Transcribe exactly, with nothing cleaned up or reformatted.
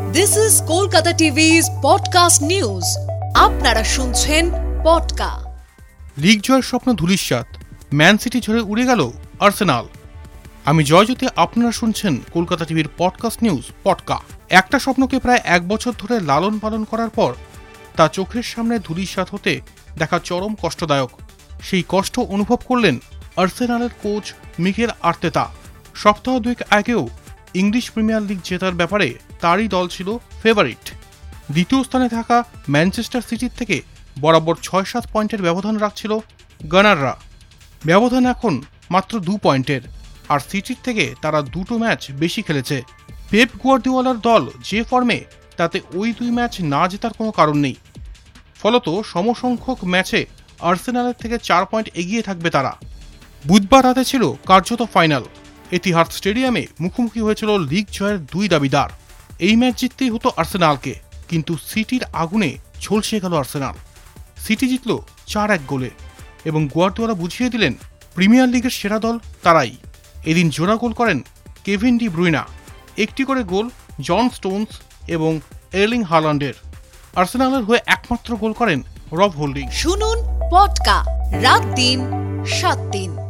This is Kolkata টিভি's podcast news. আপনারা শুনছেন পডকা। League জয়ের স্বপ্ন ধূলিসাৎ, ম্যান সিটি ঝরে উড়ে গেল আর্সেনাল। আমি জয়জ্যোতি, আপনারা শুনছেন কলকাতা টিভির পডকাস্ট নিউজ পডকা। একটা স্বপ্নকে প্রায় এক বছর ধরে লালন পালন করার পর তা চোখের সামনে ধূলিসাৎ হতে দেখা চরম কষ্টদায়ক। সেই কষ্ট অনুভব করলেন আর্সেনালের কোচ মিকেল আর্তেতা। সপ্তাহ দুয়েক আগেও ইংলিশ প্রিমিয়ার লিগ জেতার ব্যাপারে তারই দল ছিল ফেভারিট। দ্বিতীয় স্থানে থাকা ম্যানচেস্টার সিটির থেকে বরাবর ছয় সাত পয়েন্টের ব্যবধান রাখছিল গানাররা। ব্যবধান এখন মাত্র দু পয়েন্টের, আর সিটির থেকে তারা দুটো ম্যাচ বেশি খেলেছে। পেপ গুয়ার্দিওলার দল যে ফর্মে, তাতে ওই দুই ম্যাচ না জেতার কোনো কারণ নেই। ফলত সমসংখ্যক ম্যাচে আর্সেনালের থেকে চার পয়েন্ট এগিয়ে থাকবে তারা। বুধবার রাতে ছিল কার্যত ফাইনাল। এতিহাদ স্টেডিয়ামে মুখোমুখি হয়েছিল লিগ জয়ের দুই দাবিদার। এই ম্যাচ জিততেই হতো আর্সেনালকে, কিন্তু সিটির আগুনে ঝলসে গেল আর্সেনাল। সিটি জিতল চার এক গোলে এবং গুয়ার্দিওলা বুঝিয়ে দিলেন প্রিমিয়ার লিগের সেরা দল তারাই। এদিন জোড়া গোল করেন কেভিন ডি ব্রুইনা, একটি করে গোল জন স্টোনস এবং এর্লিং হালান্ডের। আর্সেনালের হয়ে একমাত্র গোল করেন রব হোল্ডিং। শুনুন পডকা রাত দিন সাত দিন।